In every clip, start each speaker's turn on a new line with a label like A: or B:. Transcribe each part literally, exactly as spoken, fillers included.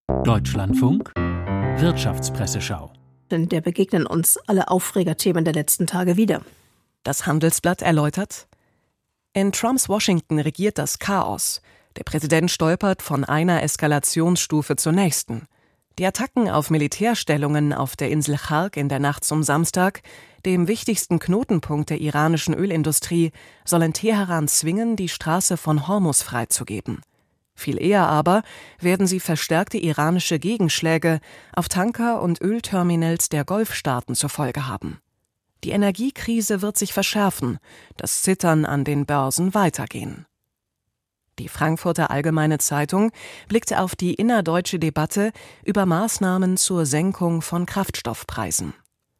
A: Deutschlandfunk Wirtschaftspresseschau.
B: Denn der begegnen uns alle Aufregerthemen der letzten Tage wieder.
C: Das Handelsblatt erläutert: In Trumps Washington regiert das Chaos. Der Präsident stolpert von einer Eskalationsstufe zur nächsten. Die Attacken auf Militärstellungen auf der Insel Chark in der Nacht zum Samstag, dem wichtigsten Knotenpunkt der iranischen Ölindustrie, sollen Teheran zwingen, die Straße von Hormuz freizugeben. Viel eher aber werden sie verstärkte iranische Gegenschläge auf Tanker und Ölterminals der Golfstaaten zur Folge haben. Die Energiekrise wird sich verschärfen, das Zittern an den Börsen weitergehen. Die Frankfurter Allgemeine Zeitung blickte auf die innerdeutsche Debatte über Maßnahmen zur Senkung von Kraftstoffpreisen.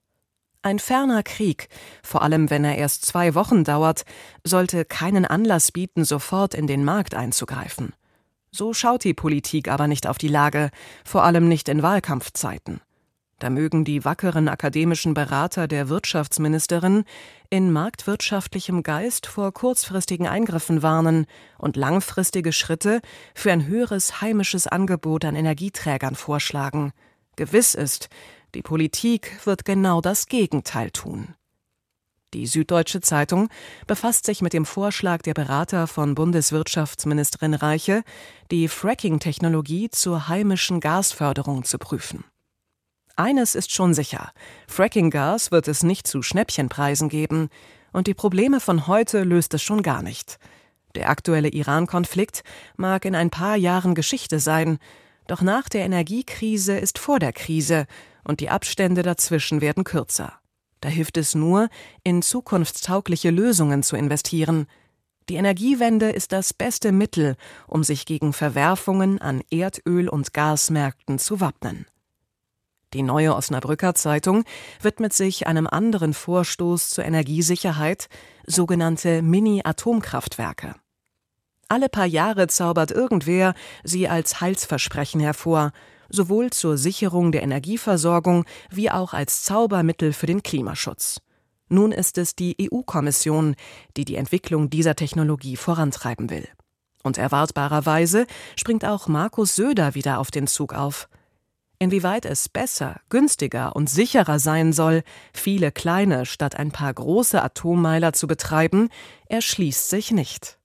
C: Ein ferner Krieg, vor allem wenn er erst zwei Wochen dauert, sollte keinen Anlass bieten, sofort in den Markt einzugreifen. So schaut die Politik aber nicht auf die Lage, vor allem nicht in Wahlkampfzeiten. Da mögen die wackeren akademischen Berater der Wirtschaftsministerin in marktwirtschaftlichem Geist vor kurzfristigen Eingriffen warnen und langfristige Schritte für ein höheres heimisches Angebot an Energieträgern vorschlagen. Gewiss ist, die Politik wird genau das Gegenteil tun. Die Süddeutsche Zeitung befasst sich mit dem Vorschlag der Berater von Bundeswirtschaftsministerin Reiche, die Fracking-Technologie zur heimischen Gasförderung zu prüfen. Eines ist schon sicher: Fracking-Gas wird es nicht zu Schnäppchenpreisen geben, und die Probleme von heute löst es schon gar nicht. Der aktuelle Iran-Konflikt mag in ein paar Jahren Geschichte sein, doch nach der Energiekrise ist vor der Krise und die Abstände dazwischen werden kürzer. Da hilft es nur, in zukunftstaugliche Lösungen zu investieren. Die Energiewende ist das beste Mittel, um sich gegen Verwerfungen an Erdöl- und Gasmärkten zu wappnen. Die Neue Osnabrücker Zeitung widmet sich einem anderen Vorstoß zur Energiesicherheit, sogenannte Mini-Atomkraftwerke. Alle paar Jahre zaubert irgendwer sie als Heilsversprechen hervor, sowohl zur Sicherung der Energieversorgung wie auch als Zaubermittel für den Klimaschutz. Nun ist es die E U-Kommission, die die Entwicklung dieser Technologie vorantreiben will. Und erwartbarerweise springt auch Markus Söder wieder auf den Zug auf. Inwieweit es besser, günstiger und sicherer sein soll, viele kleine statt ein paar große Atommeiler zu betreiben, erschließt sich nicht.